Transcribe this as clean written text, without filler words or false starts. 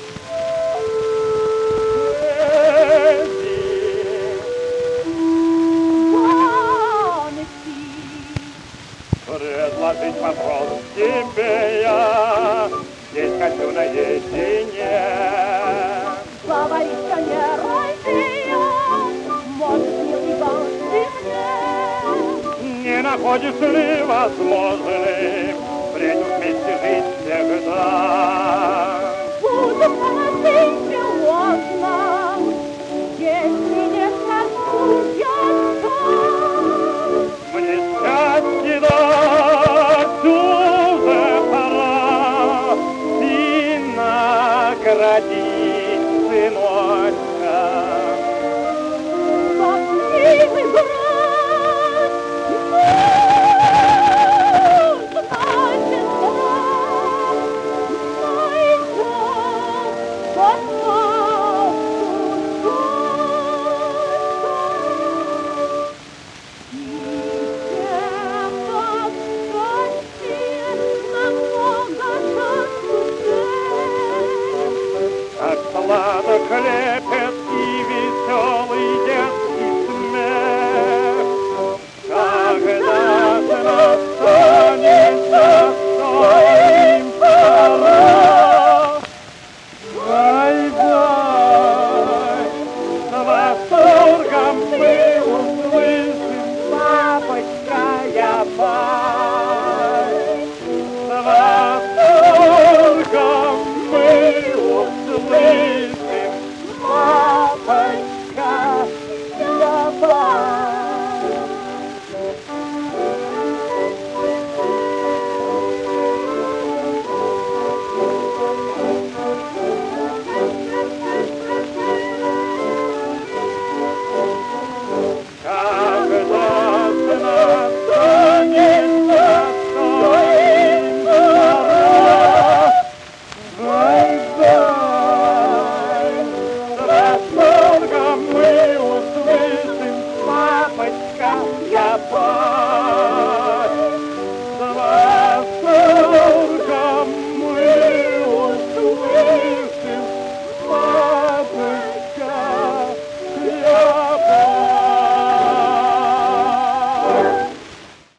Предложить вопрос тебе я здесь хочу наедине. Говорит, что не родил, может, милый ты мне. Не находишь ли возможным впредь вместе жить всегда? Буду по-серьезно, если не скажу я сам. Мне счастье дать уже пора и наградить сыночка. Спасибо,